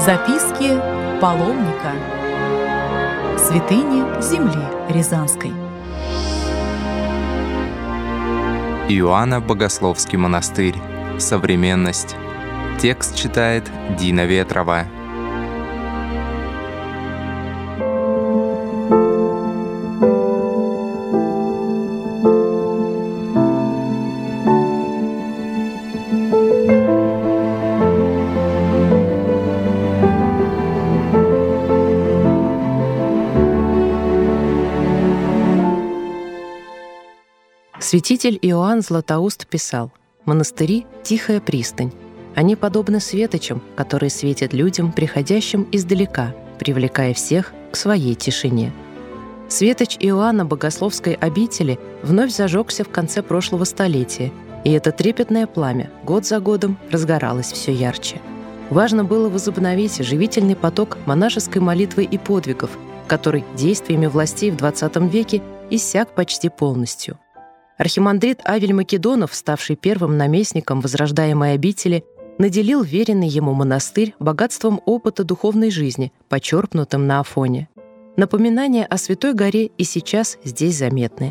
Записки паломника. Святыни земли Рязанской. Иоанна Богословский монастырь. Современность. Текст читает Дина Ветрова. Святитель Иоанн Златоуст писал: «Монастыри — тихая пристань. Они подобны светочам, которые светят людям, приходящим издалека, привлекая всех к своей тишине». Светоч Иоанна Богословской обители вновь зажегся в конце прошлого столетия, и это трепетное пламя год за годом разгоралось все ярче. Важно было возобновить живительный поток монашеской молитвы и подвигов, который действиями властей в XX веке иссяк почти полностью. Архимандрит Авель Македонов, ставший первым наместником возрождаемой обители, наделил веренный ему монастырь богатством опыта духовной жизни, почерпнутым на Афоне. Напоминания о Святой горе и сейчас здесь заметны.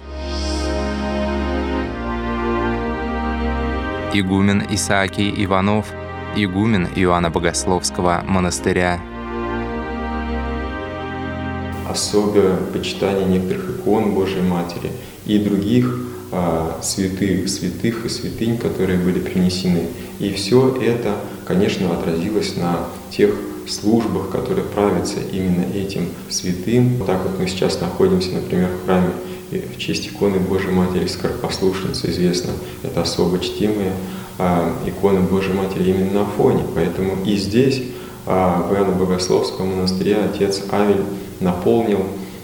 Игумен Исаакий Иванов, игумен Иоанна Богословского монастыря. Особое почитание некоторых икон Божией Матери и других святых и святынь, которые были принесены. И все это, конечно, отразилось на тех службах, которые правятся именно этим святым. Так вот мы сейчас находимся, например, в храме в честь иконы Божией Матери Скоропослушницы, известно, это особо чтимые иконы Божией Матери именно на Афоне. Поэтому и здесь, в Иоанно-Богословском монастыре, отец Авель наполнил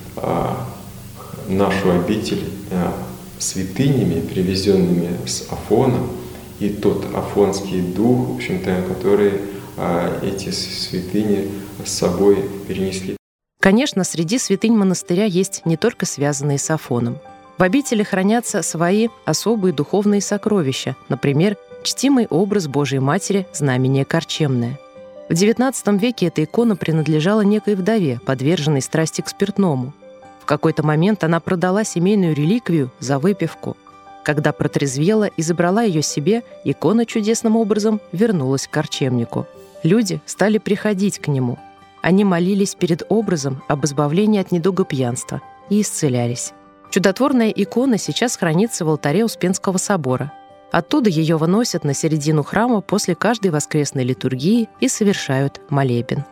нашу обитель святынями, привезенными с Афона, и тот афонский дух, в общем-то, который эти святыни с собой перенесли. Конечно, среди святынь монастыря есть не только связанные с Афоном. В обители хранятся свои особые духовные сокровища, например, чтимый образ Божией Матери «Знамение Корчемное». В XIX веке эта икона принадлежала некой вдове, подверженной страсти к спиртному. В какой-то момент она продала семейную реликвию за выпивку. Когда протрезвела и забрала ее себе, икона чудесным образом вернулась к корчемнику. Люди стали приходить к нему. Они молились перед образом об избавлении от недуга пьянства и исцелялись. Чудотворная икона сейчас хранится в алтаре Успенского собора. Оттуда ее выносят на середину храма после каждой воскресной литургии и совершают молебен.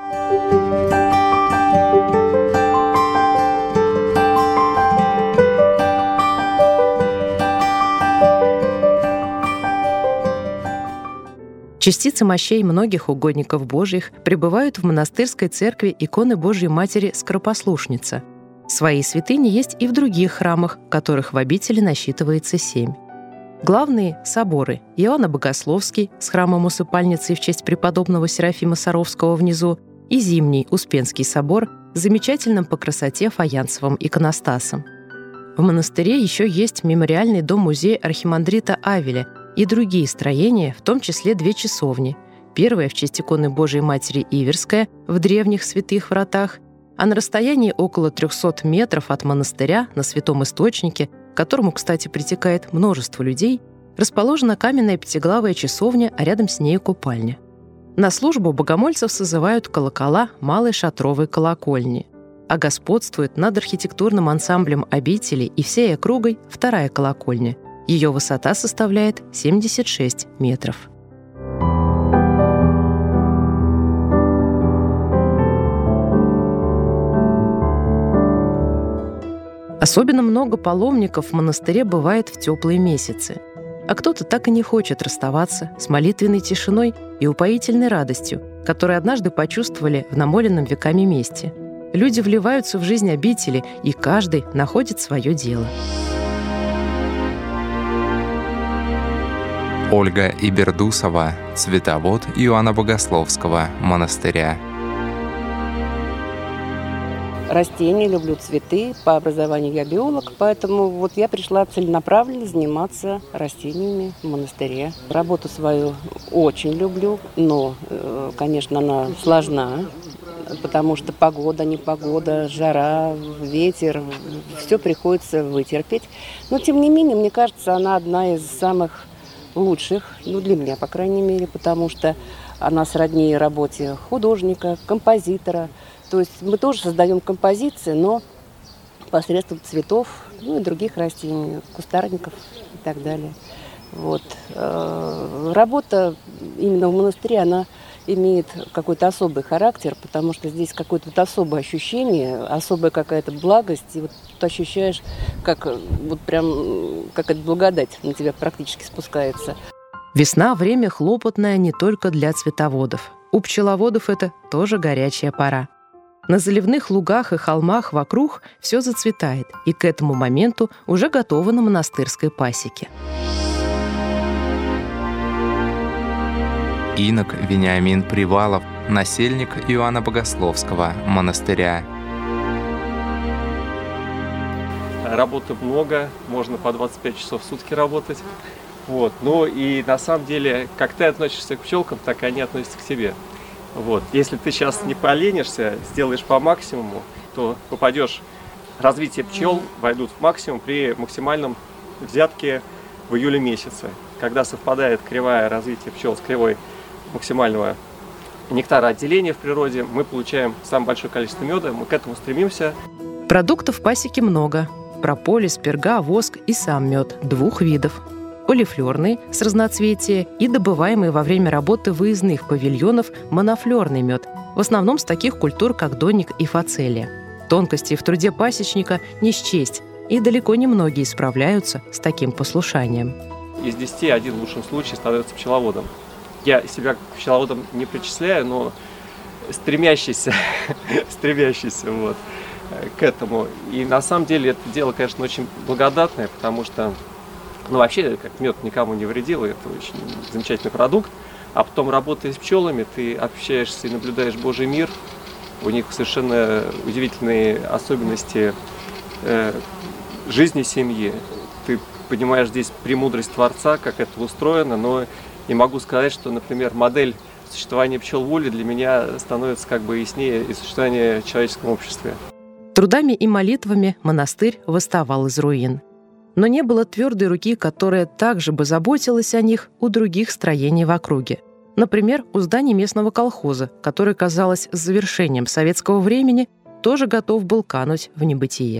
Частицы мощей многих угодников Божьих пребывают в монастырской церкви иконы Божьей Матери Скоропослушница. Свои святыни есть и в других храмах, которых в обители насчитывается 7. Главные соборы — Иоанна Богословский с храмом-усыпальницей в честь преподобного Серафима Саровского внизу и Зимний Успенский собор с замечательным по красоте фаянсовым иконостасом. В монастыре еще есть мемориальный дом-музей архимандрита Авеля и другие строения, в том числе 2 часовни. Первая в честь иконы Божией Матери Иверская в древних святых вратах, а на расстоянии около 300 метров от монастыря на Святом Источнике, к которому, кстати, притекает множество людей, расположена каменная пятиглавая часовня, а рядом с нею купальня. На службу богомольцев созывают колокола малой шатровой колокольни, а господствует над архитектурным ансамблем обители и всей округой 2-я колокольня. Ее высота составляет 76 метров. Особенно много паломников в монастыре бывает в теплые месяцы. А кто-то так и не хочет расставаться с молитвенной тишиной и упоительной радостью, которые однажды почувствовали в намоленном веками месте. Люди вливаются в жизнь обители, и каждый находит свое дело. Ольга Ибердусова, цветовод Иоанна Богословского монастыря. растения, люблю цветы. По образованию я биолог, поэтому вот я пришла целенаправленно заниматься растениями в монастыре. Работу свою очень люблю, но, конечно, она сложна, потому что погода, непогода, жара, ветер, все приходится вытерпеть. Но, тем не менее, мне кажется, она одна из самых лучших, для меня, по крайней мере, потому что она сродни работе художника, композитора. То есть мы тоже создаем композиции, но посредством цветов, и других растений, кустарников и так далее. Вот. Работа именно в монастыре, она имеет какой-то особый характер, потому что здесь какое-то особое ощущение, особая какая-то благость, и вот тут ощущаешь, как вот прям какая-то благодать на тебя практически спускается. Весна – время хлопотное не только для цветоводов. У пчеловодов это тоже горячая пора. На заливных лугах и холмах вокруг все зацветает, и к этому моменту уже готово на монастырской пасеке. Инок Вениамин Привалов, насельник Иоанна Богословского монастыря. Работы много, можно по 25 часов в сутки работать. Вот. Ну и на самом деле, как ты относишься к пчелкам, так и они относятся к тебе. Вот. Если ты сейчас не поленишься, сделаешь по максимуму, то попадешь, развитие пчел войдут в максимум при максимальном взятке в июле месяце. Когда совпадает кривая развития пчел с кривой максимального нектароотделения в природе, мы получаем самое большое количество меда, мы к этому стремимся. Продуктов в пасеке много. Прополис, перга, воск и сам мед 2 видов. Полифлёрный с разноцветия и добываемый во время работы выездных павильонов монофлёрный мед, в основном с таких культур, как донник и фацелия. Тонкостей в труде пасечника не счесть, и далеко не многие справляются с таким послушанием. Из 10 один в лучшем случае становится пчеловодом. Я себя к пчеловодам не причисляю, но стремящийся вот, к этому. И на самом деле это дело, конечно, очень благодатное, потому что вообще, как мед никому не вредил, это очень замечательный продукт. А потом, работая с пчелами, ты общаешься и наблюдаешь Божий мир. У них совершенно удивительные особенности жизни семьи. Ты понимаешь здесь премудрость Творца, как это устроено, но не могу сказать, что, например, модель существования пчел в воле для меня становится как бы яснее и существования в человеческом обществе. Трудами и молитвами монастырь восставал из руин. Но не было твердой руки, которая также бы заботилась о них у других строений в округе. Например, у зданий местного колхоза, который, казалось, с завершением советского времени тоже готов был кануть в небытие.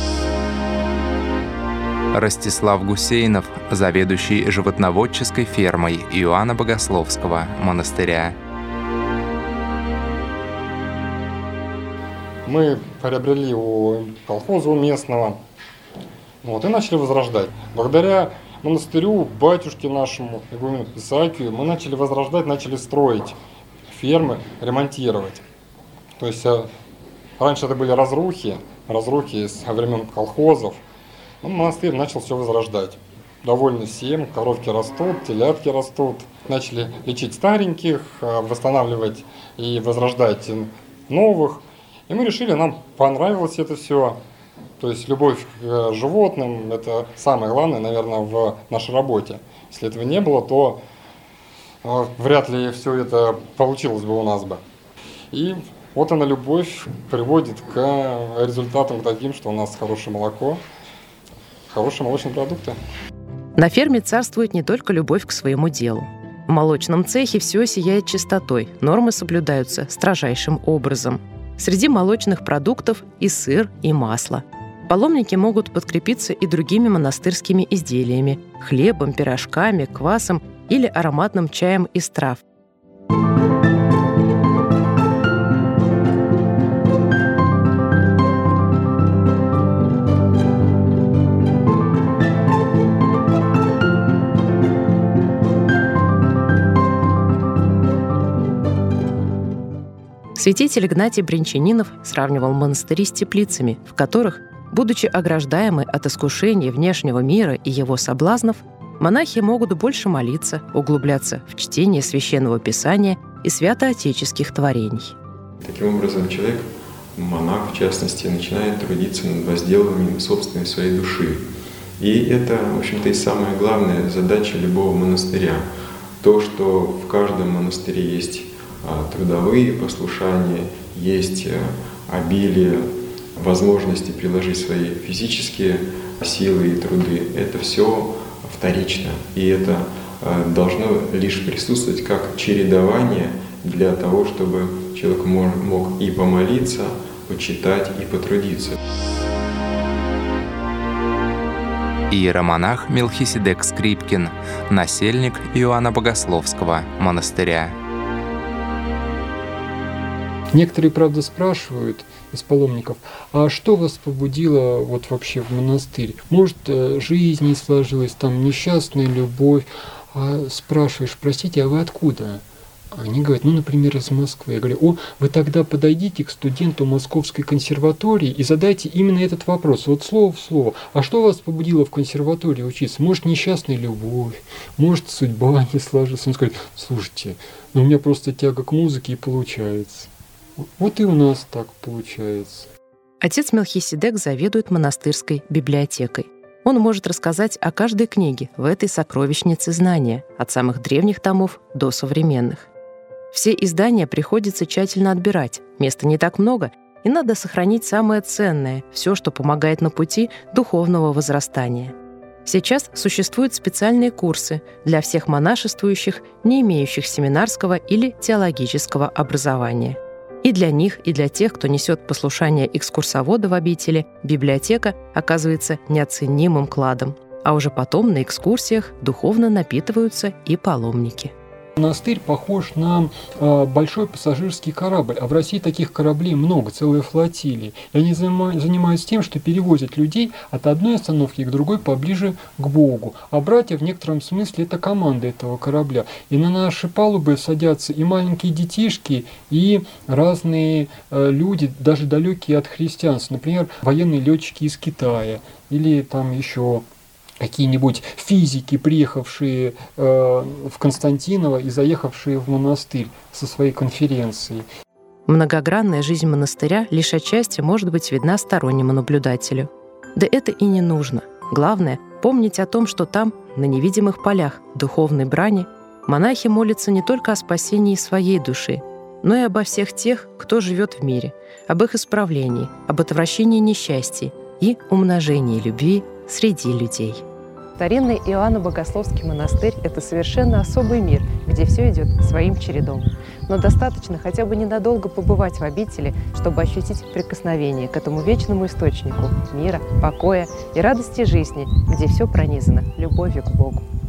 Ростислав Гусейнов, заведующий животноводческой фермой Иоанна Богословского монастыря. Мы приобрели у колхоза у местного, и начали возрождать. Благодаря монастырю, батюшке нашему, игумену Исаакию, мы начали возрождать, начали строить фермы, ремонтировать. То есть раньше это были разрухи со времен колхозов. Монастырь начал все возрождать. Довольно всем, коровки растут, телятки растут. Начали лечить стареньких, восстанавливать и возрождать новых. И мы решили, нам понравилось это все. То есть любовь к животным – это самое главное, наверное, в нашей работе. Если этого не было, то вряд ли все это получилось бы у нас бы. И вот она, любовь, приводит к результатам таким, что у нас хорошее молоко, хорошие молочные продукты. На ферме царствует не только любовь к своему делу. В молочном цехе все сияет чистотой, нормы соблюдаются строжайшим образом. Среди молочных продуктов и сыр, и масло. Паломники могут подкрепиться и другими монастырскими изделиями – хлебом, пирожками, квасом или ароматным чаем из трав. Святитель Игнатий Брянчанинов сравнивал монастыри с теплицами, в которых, будучи ограждаемы от искушений внешнего мира и его соблазнов, монахи могут больше молиться, углубляться в чтение Священного Писания и святоотеческих творений. Таким образом, человек монах, в частности, начинает трудиться над возделыванием собственной своей души. И это, в общем-то, и самая главная задача любого монастыря. То, что в каждом монастыре есть трудовые послушания, есть обилие возможности приложить свои физические силы и труды, это все вторично. И это должно лишь присутствовать как чередование для того, чтобы человек мог и помолиться, почитать и потрудиться. Иеромонах Мелхиседек Скрипкин, насельник Иоанна Богословского монастыря. Некоторые, правда, спрашивают из паломников, а что вас побудило вот вообще в монастырь? Может, жизнь не сложилась, там несчастная любовь. А спрашиваешь, простите, а вы откуда? Они говорят, ну, например, из Москвы. Я говорю, вы тогда подойдите к студенту Московской консерватории и задайте именно этот вопрос, вот слово в слово. А что вас побудило в консерватории учиться? Может, несчастная любовь, может, судьба не сложилась. Он скажет, слушайте, у меня просто тяга к музыке и получается. Вот и у нас так получается. Отец Мелхиседек заведует монастырской библиотекой. Он может рассказать о каждой книге в этой сокровищнице знания, от самых древних томов до современных. Все издания приходится тщательно отбирать, места не так много, и надо сохранить самое ценное, все, что помогает на пути духовного возрастания. Сейчас существуют специальные курсы для всех монашествующих, не имеющих семинарского или теологического образования. И для них, и для тех, кто несет послушание экскурсовода в обители, библиотека оказывается неоценимым кладом. А уже потом на экскурсиях духовно напитываются и паломники. Монастырь похож на большой пассажирский корабль, а в России таких кораблей много, целые флотилии. И они занимаются тем, что перевозят людей от одной остановки к другой поближе к Богу. А братья в некотором смысле это команда этого корабля. И на наши палубы садятся и маленькие детишки, и разные люди, даже далекие от христианства. Например, военные летчики из Китая или там еще какие-нибудь физики, приехавшие в Константиново и заехавшие в монастырь со своей конференцией. Многогранная жизнь монастыря лишь отчасти может быть видна стороннему наблюдателю. Да это и не нужно. Главное — помнить о том, что там, на невидимых полях духовной брани, монахи молятся не только о спасении своей души, но и обо всех тех, кто живет в мире, об их исправлении, об отвращении несчастий и умножении любви среди людей. Старинный Иоанно-Богословский монастырь – это совершенно особый мир, где все идет своим чередом. Но достаточно хотя бы ненадолго побывать в обители, чтобы ощутить прикосновение к этому вечному источнику мира, покоя и радости жизни, где все пронизано любовью к Богу.